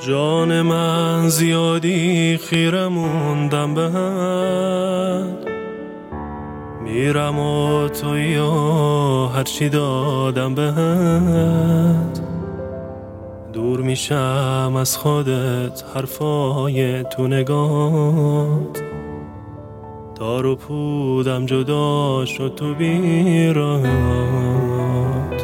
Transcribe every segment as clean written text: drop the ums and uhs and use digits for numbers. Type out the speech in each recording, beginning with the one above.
جان من زیادی خیره موندم بهت، میرم و تویی و هرچی دادم بهت. دور میشم از خودت، حرفای تو نگات، تار و پودم جدا شد تو بیرات.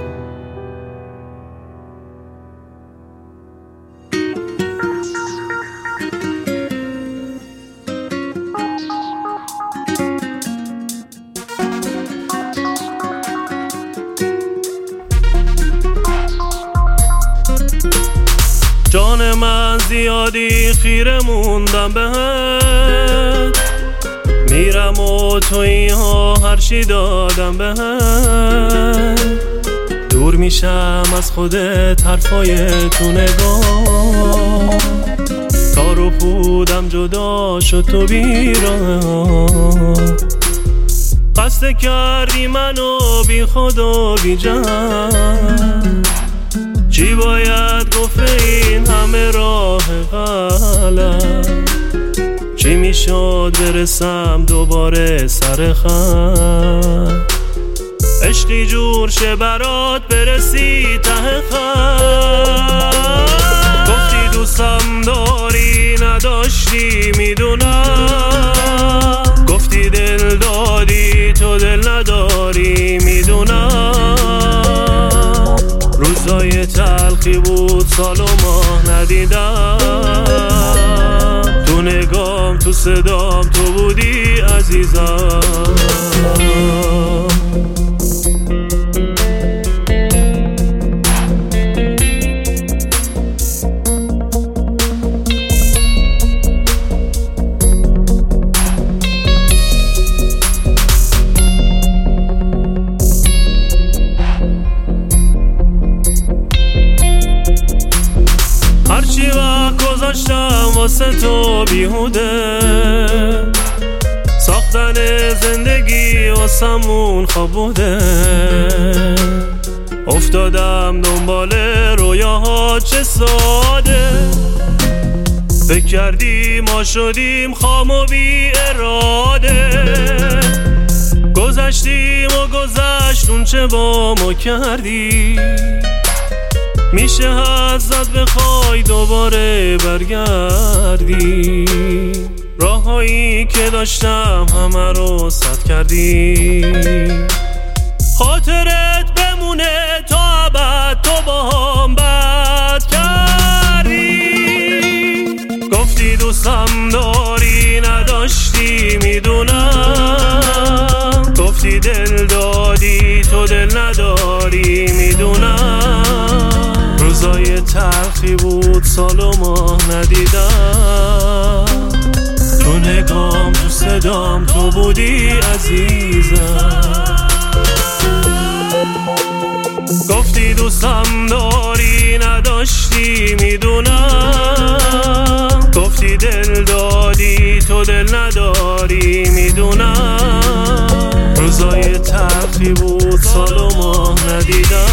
جان من زیادی خیره موندم بهت، میرم و تویی ها هرچی دادم بهت. دور میشم از خودت، حرفای تو نگاه، تار و پودم جدا شد تو بیراه. قصد کردی منو بی خود و بی جان، چی باید گفت این همه راه غلط؟ چی میشد برسم دوباره سر خط؟ عشقی جور شه برات برسی ته خط. گفتی دوستم داری نداشتی میدونم، گفتی دل دادی تو دل نداری میدونم. روزای تلخی بود سال و ماه ندیدم، تو نگام تو صدام تو بودی عزیزم. هرچی وقت گذاشتم واسه تو بیهوده، ساختن زندگی واسمون خواب بوده. افتادم دنبال رویاها چه ساده، فکر کردی ما شدیم خام و بی اراده. گذشتیم و گذشت اون چه با ما کردی، میشه ازت بخوای دوباره برگردی. راهایی که داشتم همه رو سد کردی، خاطرت بمونه تا ابد تو با هم بد کردی. گفتی دوستم داری نداشتی میدونم، گفتی دل دادی تو دل نداری میدونم. روزای تلخی بود سال و ماه ندیدم، تو نگام تو صدام تو بودی عزیزم. گفتی دوستم داری نداشتی میدونم، گفتی دل دادی تو دل نداری میدونم. روزای تلخی بود سال و ماه ندیدم،